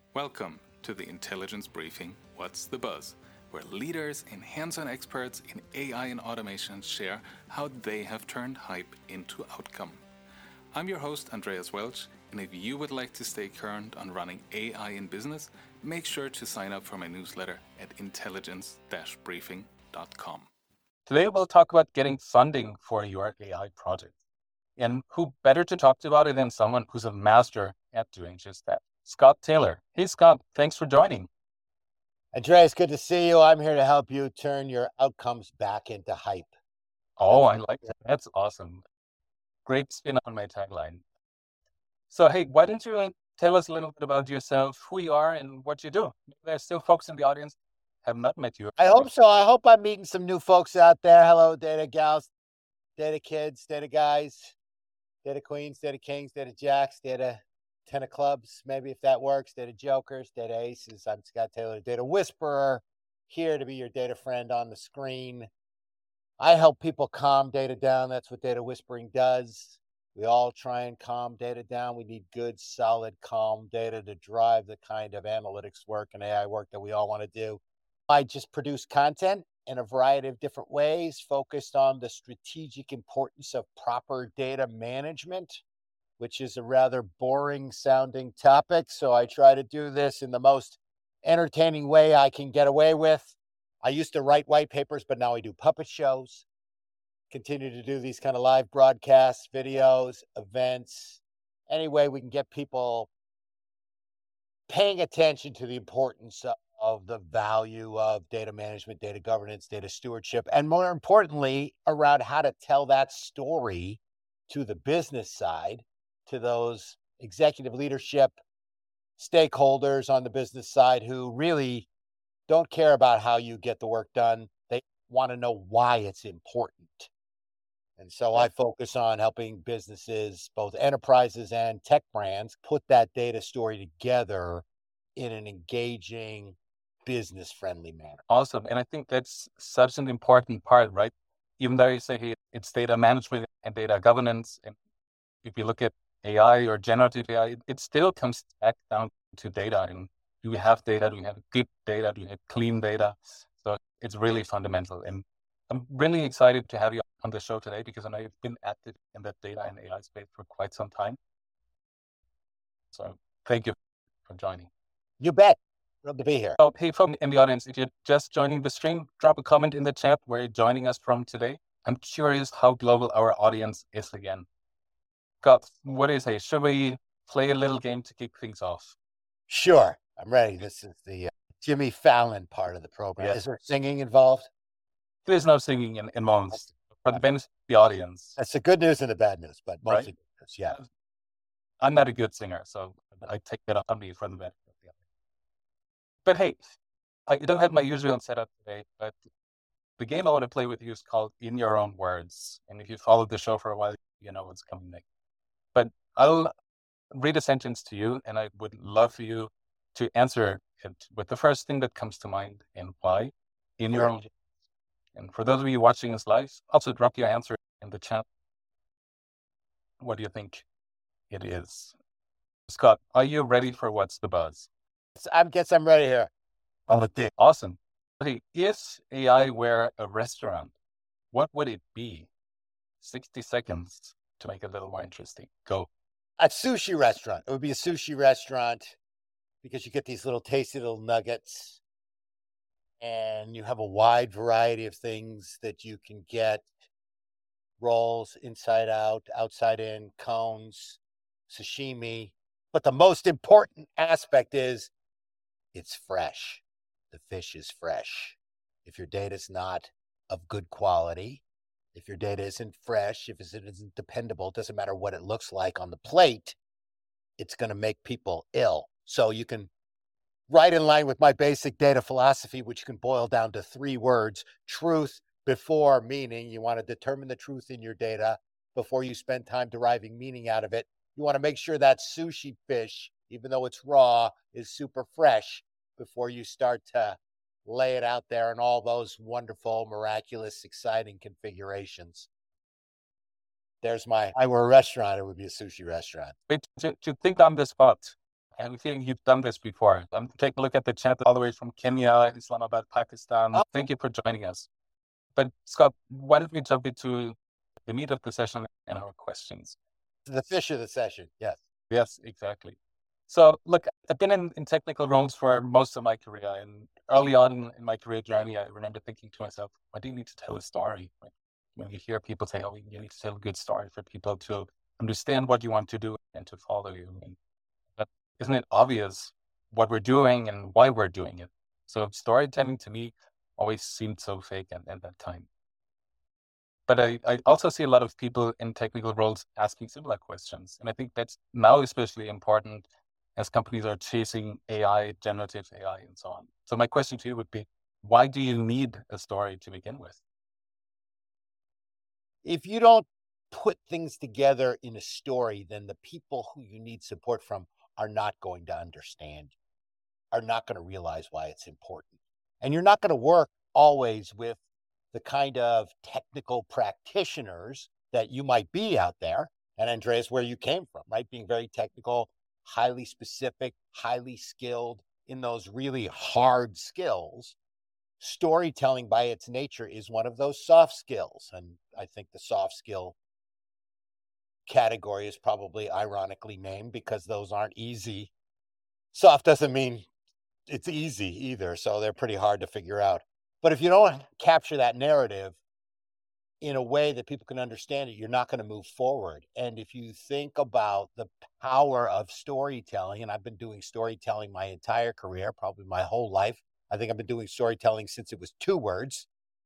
Welcome to the Intelligence Briefing What's the Buzz, where leaders and hands-on experts in AI and automation share how they have turned hype into outcome. I'm your host, Andreas Welch, and if you would like to stay current on running AI in business, make sure to sign up for my newsletter at intelligence-briefing.com. Today we'll talk about getting funding for your AI project. And who better to talk to about it than someone who's a master at doing just that? Scott Taylor. Hey, Scott, thanks for joining. Andreas, good to see you. I'm here to help you turn your outcomes back into hype. Oh, I like that. That's awesome. Great spin on my tagline. So, hey, why don't you tell us a little bit about yourself, who you are, and what you do? There's still folks in the audience have not met you. I hope so. I hope I'm meeting some new folks out there. Hello, data gals, data kids, data guys, data queens, data kings, data jacks, data 10 of clubs, maybe if that works, data jokers, data aces. I'm Scott Taylor, data whisperer, here to be your data friend on the screen. I help people calm data down. That's what data whispering does. We all try and calm data down. We need good, solid, calm data to drive the kind of analytics work and AI work that we all want to do. I just produce content in a variety of different ways, focused on the strategic importance of proper data management, which is a rather boring sounding topic. So I try to do this in the most entertaining way I can get away with. I used to write white papers, but now I do puppet shows. Continue to do these kind of live broadcasts, videos, events, any way we can get people paying attention to the importance of the value of data management, data governance, data stewardship, and more importantly, around how to tell that story to the business side, to those executive leadership stakeholders on the business side who really don't care about how you get the work done. They want to know why it's important. And so I focus on helping businesses, both enterprises and tech brands, put that data story together in an engaging, business-friendly manner. Awesome. And I think that's such an important part, right? Even though you say, hey, it's data management and data governance, and if you look at AI or generative AI, it still comes back down to data. And do we have data? Do we have good data? Do we have clean data? So it's really fundamental. And I'm really excited to have you on the show today because I know you've been active in that data and AI space for quite some time. So thank you for joining. You bet. Thrilled to be here. So, hey, folks in the audience, if you're just joining the stream, drop a comment in the chat where you're joining us from today. I'm curious how global our audience is again. Scott, what do you say? Should we play a little game to kick things off? Sure. I'm ready. This is the Jimmy Fallon part of the program. Yes. Is there singing involved? There's no singing in moments for the benefit of the audience. That's the good news and the bad news, but mostly Right? good news, yeah. I'm not a good singer, so I take that on me for the benefit of the audience. But hey, I don't have my usual setup today, but the game I want to play with you is called In Your Own Words. And if you followed the show for a while, you know what's coming next. But I'll read a sentence to you, and I would love for you to answer it with the first thing that comes to mind and why in your own words. And for those of you watching us live, also drop your answer in the chat. What do you think it is? Scott, are you ready for What's the Buzz? I guess I'm ready here. Awesome. Okay, if AI were a restaurant, what would it be? 60 seconds to make it a little more interesting. Go. A sushi restaurant. It would be a sushi restaurant because you get these little tasty little nuggets and you have a wide variety of things that you can get. Rolls, inside out, outside in, cones, sashimi. But the most important aspect is it's fresh. The fish is fresh. If your data is not of good quality, if your data isn't fresh, if it isn't dependable, it doesn't matter what it looks like on the plate, it's going to make people ill. So you can, right in line with my basic data philosophy, which you can boil down to 3 words, truth before meaning. You want to determine the truth in your data before you spend time deriving meaning out of it. You want to make sure that sushi fish, even though it's raw, is super fresh before you start to lay it out there in all those wonderful, miraculous, exciting configurations. There's my, if I were a restaurant, it would be a sushi restaurant. Wait, to think on the spot, I have a feeling you've done this before. Take a look at the chat all the way from Kenya, Islamabad, Pakistan. Oh. Thank you for joining us. But Scott, why don't we jump into the meat of the session and our questions? The fish of the session, yes. Yes, exactly. So look, I've been in technical roles for most of my career. And early on in my career journey, I remember thinking to myself, why do you need to tell a story? Right? When you hear people say, oh, you need to tell a good story for people to understand what you want to do and to follow you. But isn't it obvious what we're doing and why we're doing it? So storytelling to me always seemed so fake at that time. But I also see a lot of people in technical roles asking similar questions. And I think that's now especially important as companies are chasing AI, generative AI, and so on. So my question to you would be, why do you need a story to begin with? If you don't put things together in a story, then the people who you need support from are not going to understand, are not going to realize why it's important. And you're not going to work always with the kind of technical practitioners that you might be out there. And Andreas, where you came from, right? Being very technical, highly specific, highly skilled in those really hard skills. Storytelling by its nature is one of those soft skills. And I think the soft skill category is probably ironically named because those aren't easy. Soft doesn't mean it's easy either, so they're pretty hard to figure out. But if you don't capture that narrative in a way that people can understand it, you're not going to move forward. And if you think about the power of storytelling, and I've been doing storytelling my entire career, probably my whole life. I think I've been doing storytelling since it was 2 words.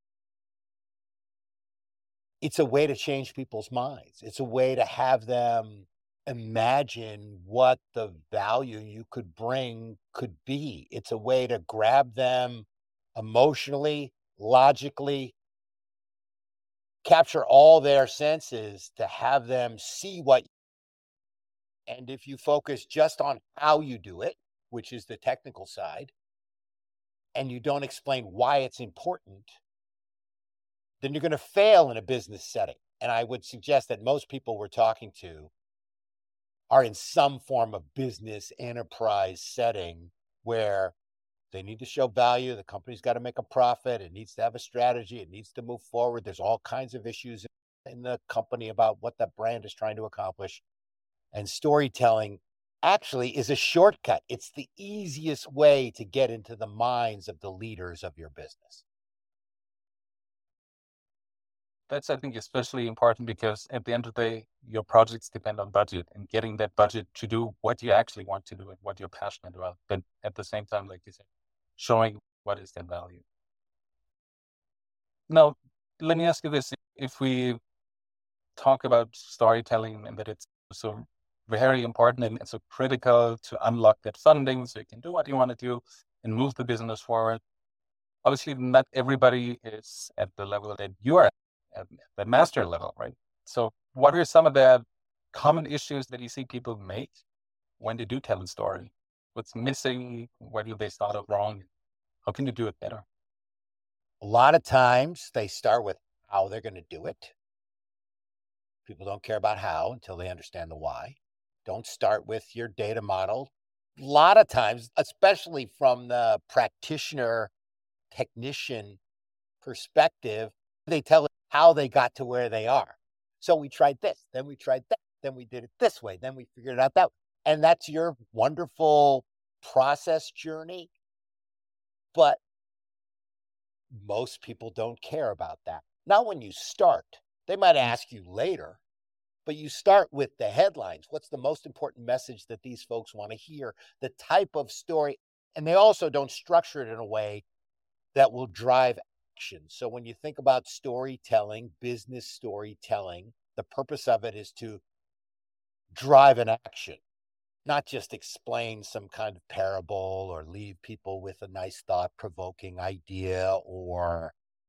It's a way to change people's minds. It's a way to have them imagine what the value you could bring could be. It's a way to grab them emotionally, logically, capture all their senses to have them see what. And if you focus just on how you do it, which is the technical side, and you don't explain why it's important, then you're going to fail in a business setting. And I would suggest that most people we're talking to are in some form of business enterprise setting where they need to show value. The company's got to make a profit. It needs to have a strategy. It needs to move forward. There's all kinds of issues in the company about what that brand is trying to accomplish. And storytelling actually is a shortcut. It's the easiest way to get into the minds of the leaders of your business. That's, I think, especially important because at the end of the day, your projects depend on budget and getting that budget to do what you actually want to do and what you're passionate about. But at the same time, like you said, showing what is that value. Now, let me ask you this. If we talk about storytelling and that it's so very important and so critical to unlock that funding so you can do what you want to do and move the business forward, obviously not everybody is at the level that you are at the master level, right? So what are some of the common issues that you see people make when they do tell a story? What's missing? Where do they start out wrong? How can you do it better? A lot of times they start with how they're going to do it. People don't care about how until they understand the why. Don't start with your data model. A lot of times, especially from the practitioner, technician perspective, they tell how they got to where they are. So we tried this, then we tried that, then we did it this way, then we figured it out that way. And that's your wonderful process journey. But most people don't care about that. Not when you start. They might ask you later, but you start with the headlines. What's the most important message that these folks want to hear? The type of story. And they also don't structure it in a way that will drive action. So when you think about storytelling, business storytelling, the purpose of it is to drive an action, not just explain some kind of parable or leave people with a nice thought-provoking idea or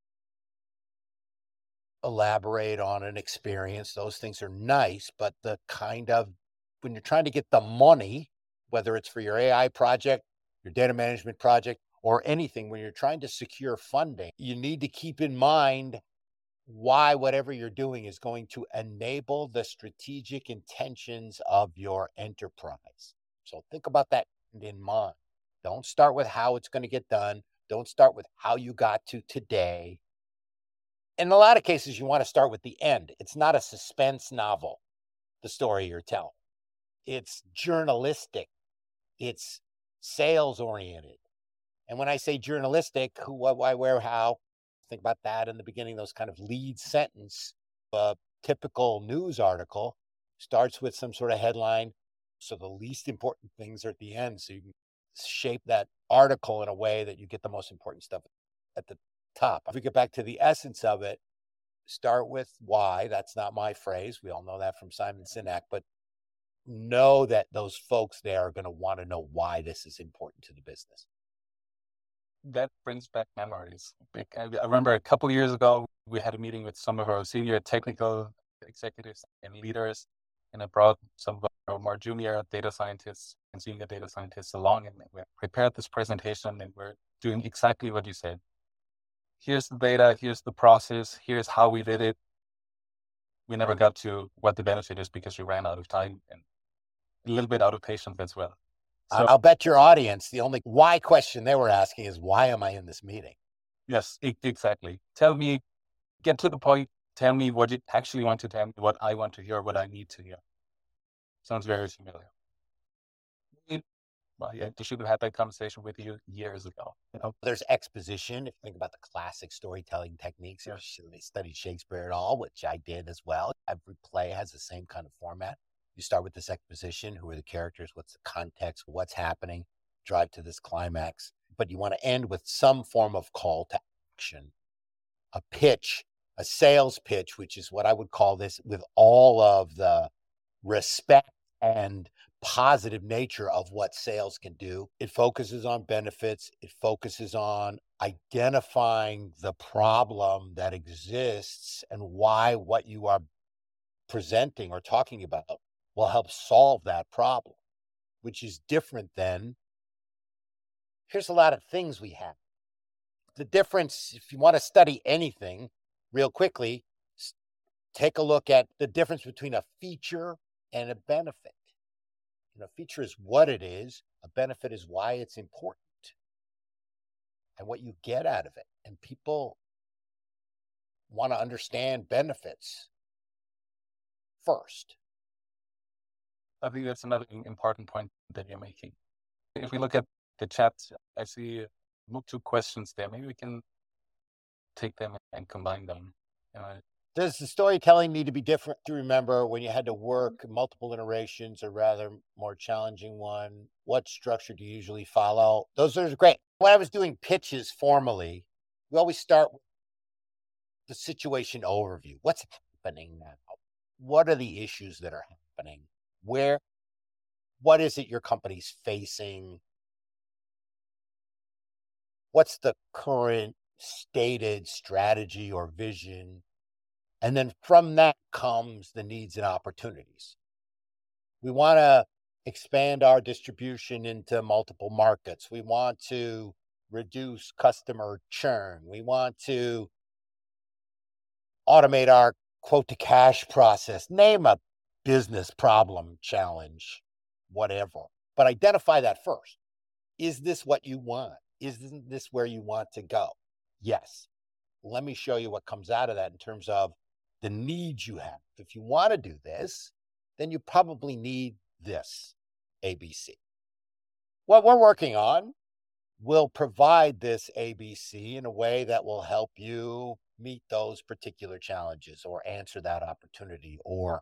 elaborate on an experience. Those things are nice, but the kind of, when you're trying to get the money, whether it's for your AI project, your data management project, or anything, when you're trying to secure funding, you need to keep in mind why whatever you're doing is going to enable the strategic intentions of your enterprise. So think about that in mind. Don't start with how it's going to get done. Don't start with how you got to today. In a lot of cases, you want to start with the end. It's not a suspense novel, the story you're telling. It's journalistic. It's sales oriented. And when I say journalistic, who, what, why, where, how, think about that in the beginning, those kind of lead sentence. A typical news article starts with some sort of headline. So the least important things are at the end. So you can shape that article in a way that you get the most important stuff at the top. If we get back to the essence of it, start with why. That's not my phrase. We all know that from Simon Sinek, but know that those folks there are going to want to know why this is important to the business. That brings back memories. I remember a couple of years ago, we had a meeting with some of our senior technical executives and leaders, and I brought some of our more junior data scientists and senior data scientists along, and we prepared this presentation, and we're doing exactly what you said. Here's the data, here's the process, here's how we did it. We never got to what the benefit is because we ran out of time and a little bit out of patience as well. So I'll bet your audience, the only why question they were asking is, why am I in this meeting? Yes, exactly. Tell me, get to the point. Tell me what you actually want to tell me, what I want to hear, what I need to hear. Sounds very familiar. I should have had that conversation with you years ago. There's exposition. If you think about the classic storytelling techniques, if you studied Shakespeare at all, which I did as well, every play has the same kind of format. You start with this exposition. Who are the characters? What's the context? What's happening? Drive to this climax. But you want to end with some form of call to action, a pitch, a sales pitch, which is what I would call this, with all of the respect and positive nature of what sales can do. It focuses on benefits. It focuses on identifying the problem that exists and why what you are presenting or talking about will help solve that problem, which is different than, here's a lot of things we have. The difference, if you want to study anything real quickly, take a look at the difference between a feature and a benefit. A feature is what it is. A benefit is why it's important and what you get out of it. And people want to understand benefits first. I think that's another important point that you're making. If we look at the chat, I see two questions there. Maybe we can take them and combine them. Does the storytelling need to be different to remember when you had to work multiple iterations, or rather more challenging one? What structure do you usually follow? Those are great. When I was doing pitches formally, we always start with the situation overview. What's happening now? What are the issues that are happening? What is it your company's facing? What's the current stated strategy or vision? And then from that comes the needs and opportunities. We want to expand our distribution into multiple markets. We want to reduce customer churn. We want to automate our quote to cash process. Name a business problem, challenge, whatever. But identify that first. Is this what you want? Isn't this where you want to go? Yes. Let me show you what comes out of that in terms of the needs you have. If you want to do this, then you probably need this, ABC. What we're working on will provide this ABC in a way that will help you meet those particular challenges or answer that opportunity or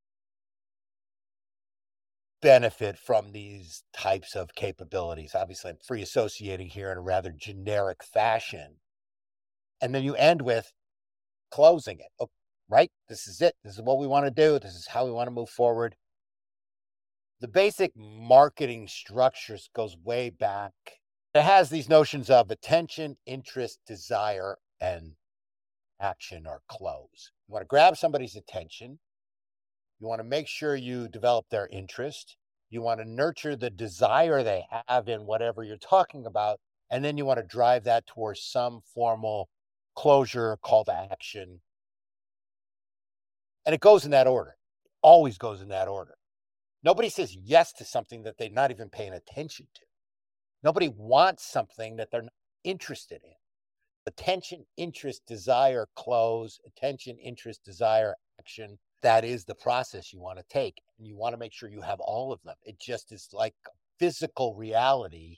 benefit from these types of capabilities. Obviously, I'm free associating here in a rather generic fashion. And then you end with closing it. Okay, right? This is it. This is what we want to do. This is how we want to move forward. The basic marketing structures goes way back. It has these notions of attention, interest, desire, and action or close. You want to grab somebody's attention. You want to make sure you develop their interest. You want to nurture the desire they have in whatever you're talking about. And then you want to drive that towards some formal closure, call to action. And it goes in that order. It always goes in that order. Nobody says yes to something that they're not even paying attention to. Nobody wants something that they're not interested in. Attention, interest, desire, close, attention, interest, desire, action. That is the process you want to take. And you want to make sure you have all of them. It just is like physical reality.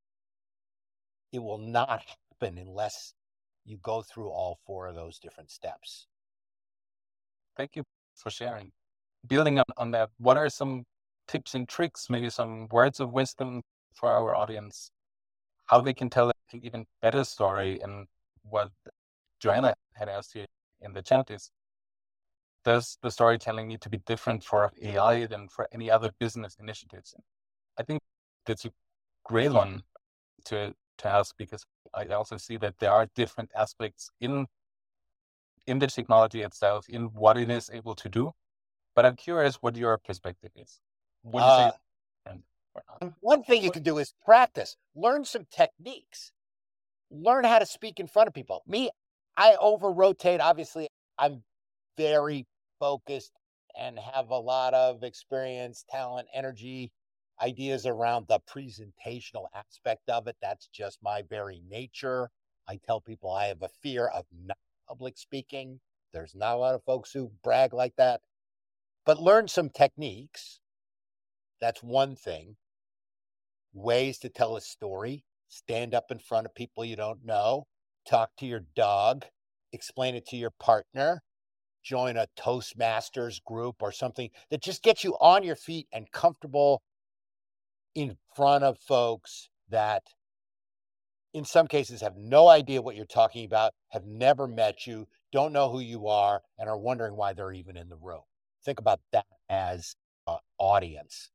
It will not happen unless you go through all four of those different steps. Thank you for sharing. Building on that, what are some tips and tricks, maybe some words of wisdom for our audience, how they can tell an even better story? And what Joanna had asked you in the chat is, does the storytelling need to be different for AI than for any other business initiatives? I think that's a great one to ask, because I also see that there are different aspects in the technology itself, in what it is able to do. But I'm curious what your perspective is. Would you say or not? One thing you can do is practice. Learn some techniques. Learn how to speak in front of people. Me, I over-rotate. Obviously, I'm very focused and have a lot of experience, talent, energy, ideas around the presentational aspect of it. That's just my very nature. I tell people I have a fear of not public speaking. There's not a lot of folks who brag like that. But learn some techniques. That's one thing. Ways to tell a story. Stand up in front of people you don't know. Talk to your dog. Explain it to your partner. Join a Toastmasters group or something that just gets you on your feet and comfortable in front of folks that in some cases have no idea what you're talking about, have never met you, don't know who you are, and are wondering why they're even in the room. Think about that as an audience.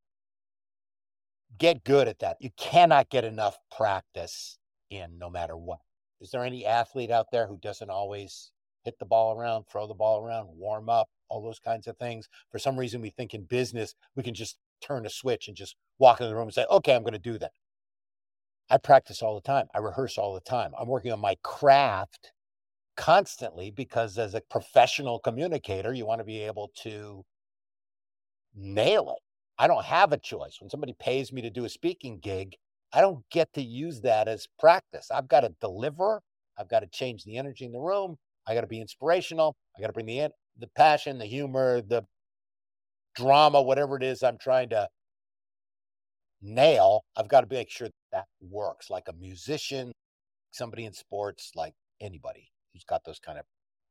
Get good at that. You cannot get enough practice in no matter what. Is there any athlete out there who doesn't always hit the ball around, throw the ball around, warm up, all those kinds of things? For some reason, we think in business, we can just turn a switch and just walk in the room and say, okay, I'm going to do that. I practice all the time. I rehearse all the time. I'm working on my craft constantly because as a professional communicator, you want to be able to nail it. I don't have a choice. When somebody pays me to do a speaking gig, I don't get to use that as practice. I've got to deliver. I've got to change the energy in the room. I got to be inspirational. I got to bring the passion, the humor, the drama, whatever it is I'm trying to nail. I've got to make sure that works like a musician, somebody in sports, like anybody who's got those kind of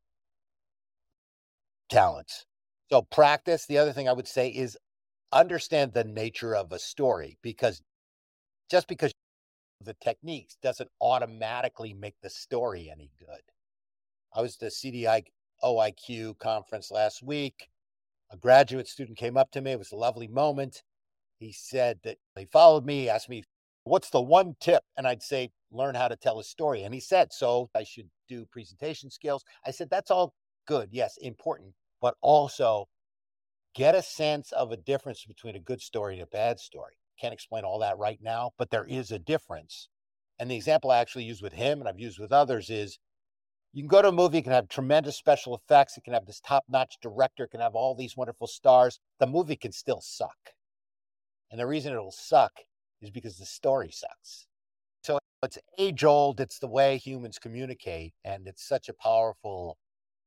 talents. So practice. The other thing I would say is understand the nature of a story, because just because the techniques doesn't automatically make the story any good. I was at the CDI OIQ conference last week. A graduate student came up to me. It was a lovely moment. He said that he followed me. He asked me, what's the one tip? And I'd say, learn how to tell a story. And he said, so I should do presentation skills. I said, that's all good. Yes, important. But also get a sense of a difference between a good story and a bad story. Can't explain all that right now, but there is a difference. And the example I actually use with him and I've used with others is you can go to a movie, it can have tremendous special effects, it can have this top-notch director, it can have all these wonderful stars. The movie can still suck. And the reason it'll suck is because the story sucks. So it's age-old, it's the way humans communicate, and it's such a powerful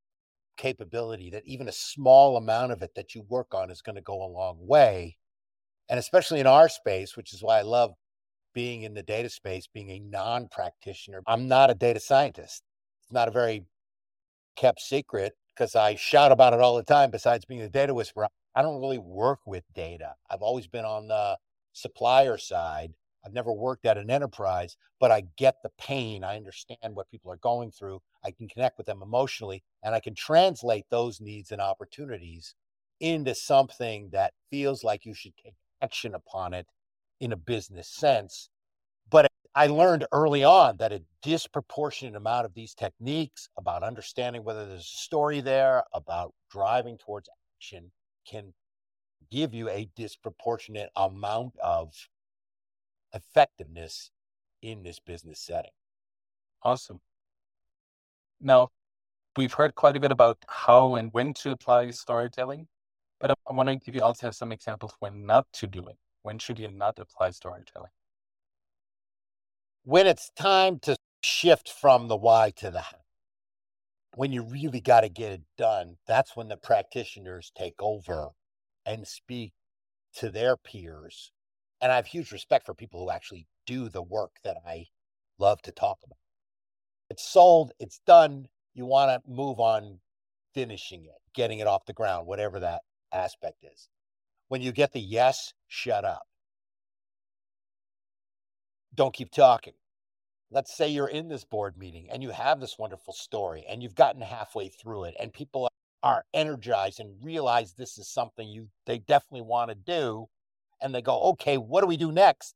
capability that even a small amount of it that you work on is going to go a long way. And especially in our space, which is why I love being in the data space, being a non-practitioner. I'm not a data scientist. It's not a very kept secret because I shout about it all the time. Besides being a data whisperer, I don't really work with data. I've always been on the supplier side. I've never worked at an enterprise, but I get the pain. I understand what people are going through. I can connect with them emotionally, and I can translate those needs and opportunities into something that feels like you should take action upon it in a business sense. But I learned early on that a disproportionate amount of these techniques about understanding whether there's a story there, about driving towards action, can give you a disproportionate amount of effectiveness in this business setting. Awesome. Now, we've heard quite a bit about how and when to apply storytelling. But I'm wondering if you also have some examples when not to do it. When should you not apply storytelling? When it's time to shift from the why to the how, when you really got to get it done, that's when the practitioners take over and speak to their peers. And I have huge respect for people who actually do the work that I love to talk about. It's sold, it's done. You want to move on finishing it, getting it off the ground, whatever that aspect is. When you get the yes, shut up. Don't keep talking. Let's say you're in this board meeting and you have this wonderful story and you've gotten halfway through it and people are energized and realize this is something they definitely want to do. And they go, okay, what do we do next?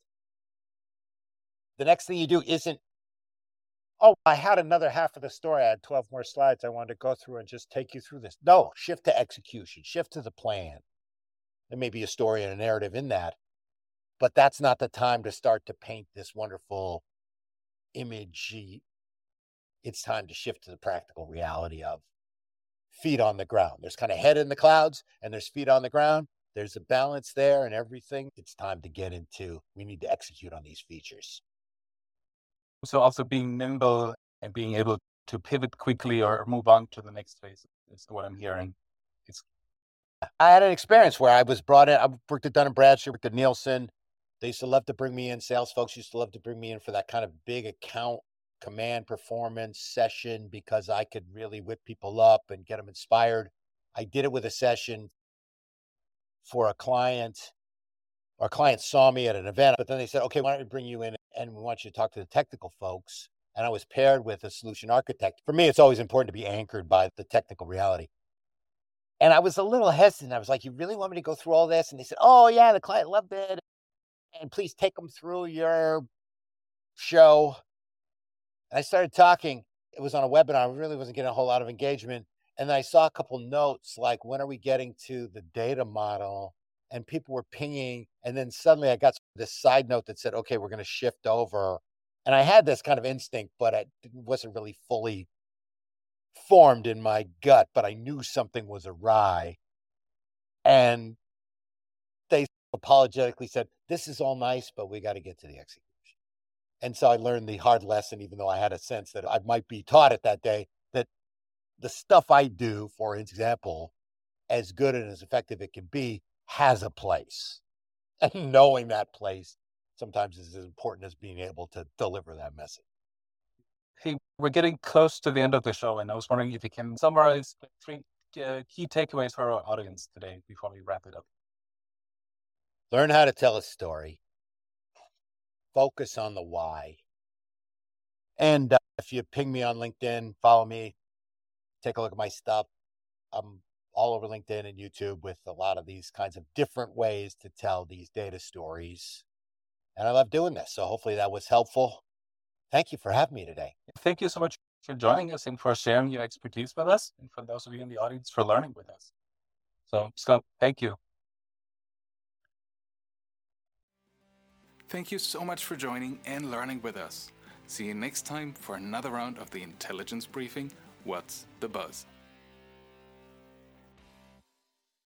The next thing you do isn't, oh, I had another half of the story. I had 12 more slides I wanted to go through and just take you through this. No, shift to execution, shift to the plan. There may be a story and a narrative in that, but that's not the time to start to paint this wonderful image. It's time to shift to the practical reality of feet on the ground. There's kind of head in the clouds and there's feet on the ground. There's a balance there and everything. It's time to get into, we need to execute on these features. So also being nimble and being able to pivot quickly or move on to the next phase is what I'm hearing. I had an experience where I was brought in. I worked at Dun & Bradstreet, worked at Nielsen. They used to love to bring me in. Sales folks used to love to bring me in for that kind of big account command performance session because I could really whip people up and get them inspired. I did it with a session for a client. Our client saw me at an event, but then they said, okay, why don't we bring you in and we want you to talk to the technical folks. And I was paired with a solution architect. For me, it's always important to be anchored by the technical reality. And I was a little hesitant. I was like, you really want me to go through all this? And they said, oh, yeah, the client loved it. And please take them through your show. And I started talking. It was on a webinar. I really wasn't getting a whole lot of engagement. And then I saw a couple notes like, when are we getting to the data model? And people were pinging. And then suddenly I got this side note that said, okay, we're going to shift over. And I had this kind of instinct, but it wasn't really fully formed in my gut, but I knew something was awry. And they apologetically said, this is all nice, but we got to get to the execution. And so I learned the hard lesson, even though I had a sense that I might be taught it that day, that the stuff I do, for example, as good and as effective it can be, has a place. And knowing that place sometimes is as important as being able to deliver that message. Hey, we're getting close to the end of the show, and I was wondering if you can summarize the 3 key takeaways for our audience today before we wrap it up. Learn how to tell a story. Focus on the why. And if you ping me on LinkedIn, follow me, take a look at my stuff. I'm all over LinkedIn and YouTube with a lot of these kinds of different ways to tell these data stories. And I love doing this. So hopefully that was helpful. Thank you for having me today. Thank you so much for joining us and for sharing your expertise with us, and for those of you in the audience for learning with us. So, Scott, thank you. Thank you so much for joining and learning with us. See you next time for another round of the Intelligence Briefing, What's the Buzz?